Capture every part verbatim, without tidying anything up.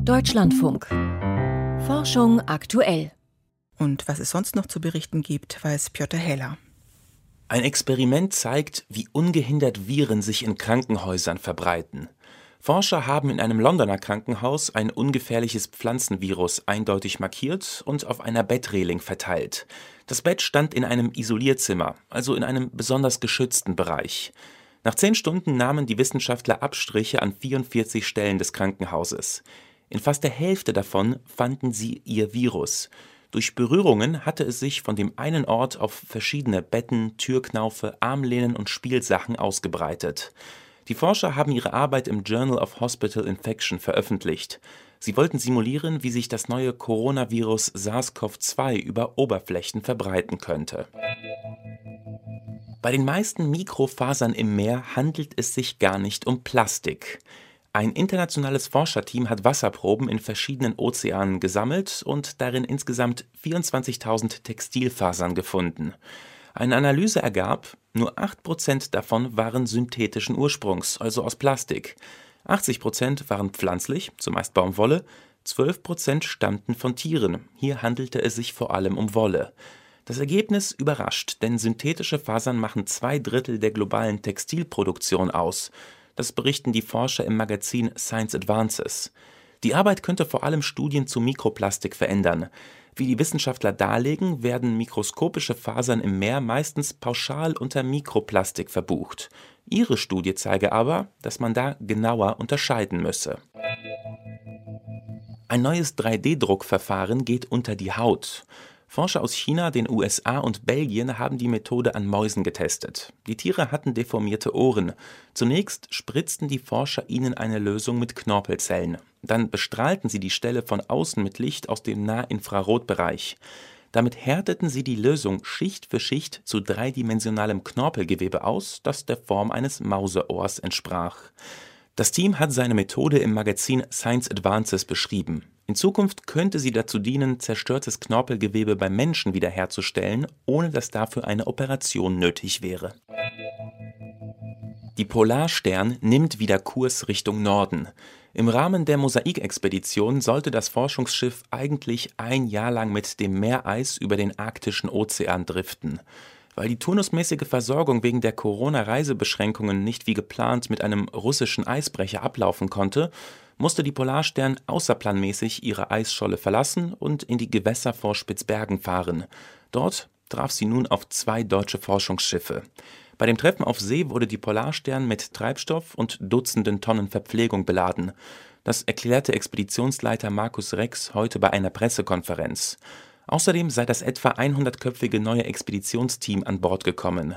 Deutschlandfunk. Forschung aktuell. Und was es sonst noch zu berichten gibt, weiß Piotr Heller. Ein Experiment zeigt, wie ungehindert Viren sich in Krankenhäusern verbreiten. Forscher haben in einem Londoner Krankenhaus ein ungefährliches Pflanzenvirus eindeutig markiert und auf einer Bettreling verteilt. Das Bett stand in einem Isolierzimmer, also in einem besonders geschützten Bereich. Nach zehn Stunden nahmen die Wissenschaftler Abstriche an vierundvierzig Stellen des Krankenhauses. In fast der Hälfte davon fanden sie ihr Virus. Durch Berührungen hatte es sich von dem einen Ort auf verschiedene Betten, Türknaufe, Armlehnen und Spielsachen ausgebreitet. Die Forscher haben ihre Arbeit im Journal of Hospital Infection veröffentlicht. Sie wollten simulieren, wie sich das neue Coronavirus SARS-C o V zwei über Oberflächen verbreiten könnte. Bei den meisten Mikrofasern im Meer handelt es sich gar nicht um Plastik. Ein internationales Forscherteam hat Wasserproben in verschiedenen Ozeanen gesammelt und darin insgesamt vierundzwanzigtausend Textilfasern gefunden. Eine Analyse ergab, nur acht Prozent davon waren synthetischen Ursprungs, also aus Plastik. achtzig Prozent waren pflanzlich, zumeist Baumwolle, zwölf Prozent stammten von Tieren. Hier handelte es sich vor allem um Wolle. Das Ergebnis überrascht, denn synthetische Fasern machen zwei Drittel der globalen Textilproduktion aus. Das berichten die Forscher im Magazin Science Advances. Die Arbeit könnte vor allem Studien zu Mikroplastik verändern. Wie die Wissenschaftler darlegen, werden mikroskopische Fasern im Meer meistens pauschal unter Mikroplastik verbucht. Ihre Studie zeige aber, dass man da genauer unterscheiden müsse. Ein neues drei D Druckverfahren geht unter die Haut. Forscher aus China, den U S A und Belgien haben die Methode an Mäusen getestet. Die Tiere hatten deformierte Ohren. Zunächst spritzten die Forscher ihnen eine Lösung mit Knorpelzellen. Dann bestrahlten sie die Stelle von außen mit Licht aus dem Nahinfrarotbereich. Damit härteten sie die Lösung Schicht für Schicht zu dreidimensionalem Knorpelgewebe aus, das der Form eines Mauseohrs entsprach. Das Team hat seine Methode im Magazin Science Advances beschrieben. In Zukunft könnte sie dazu dienen, zerstörtes Knorpelgewebe beim Menschen wiederherzustellen, ohne dass dafür eine Operation nötig wäre. Die Polarstern nimmt wieder Kurs Richtung Norden. Im Rahmen der Mosaik-Expedition sollte das Forschungsschiff eigentlich ein Jahr lang mit dem Meereis über den arktischen Ozean driften. Weil die turnusmäßige Versorgung wegen der Corona-Reisebeschränkungen nicht wie geplant mit einem russischen Eisbrecher ablaufen konnte, musste die Polarstern außerplanmäßig ihre Eisscholle verlassen und in die Gewässer vor Spitzbergen fahren. Dort traf sie nun auf zwei deutsche Forschungsschiffe. Bei dem Treffen auf See wurde die Polarstern mit Treibstoff und Dutzenden Tonnen Verpflegung beladen. Das erklärte Expeditionsleiter Markus Rex heute bei einer Pressekonferenz. Außerdem sei das etwa hundertköpfige neue Expeditionsteam an Bord gekommen.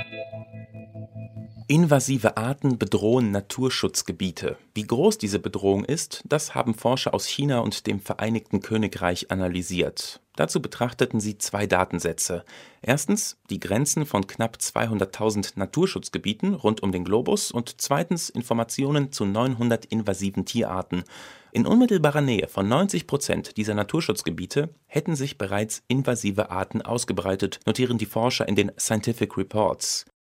Invasive Arten bedrohen Naturschutzgebiete. Wie groß diese Bedrohung ist, das haben Forscher aus China und dem Vereinigten Königreich analysiert. Dazu betrachteten sie zwei Datensätze. Erstens die Grenzen von knapp zweihunderttausend Naturschutzgebieten rund um den Globus und zweitens Informationen zu neunhundert invasiven Tierarten. In unmittelbarer Nähe von neunzig Prozent dieser Naturschutzgebiete hätten sich bereits invasive Arten ausgebreitet, notieren die Forscher in den Scientific Reports.